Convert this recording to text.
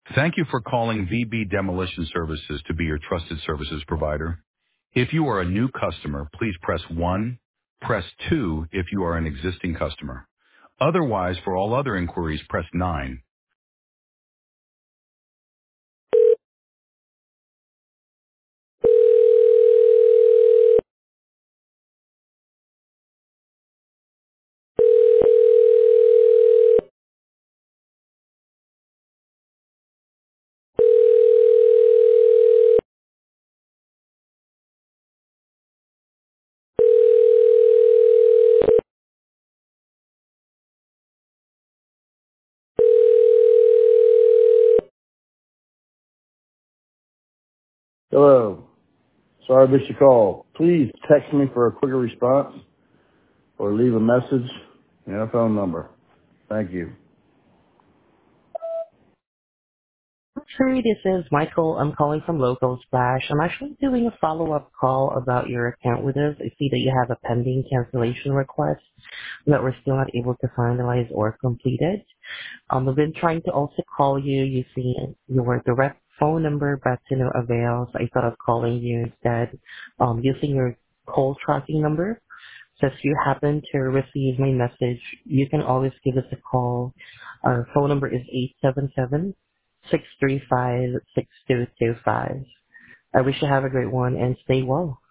Thank you for calling VB Demolition Services to be your trusted services provider. If you are a new customer, please press 1. Press 2 if you are an existing customer. Otherwise, for all other inquiries, press 9. Hello. Sorry I missed your call. Please text me for a quicker response or leave a message and a phone number. Thank you. Sure, this is Michael. I'm calling from Local Splash. I'm actually doing a follow-up call about your account with us. I see that you have a pending cancellation request that we're still not able to finalize or complete it. I've been trying to also call you using your direct phone number, but to no avail. So I thought of calling you instead, using your call tracking number. So if you happen to receive my message, you can always give us a call. Our phone number is 877-635-6225. I wish you have a great one and stay well.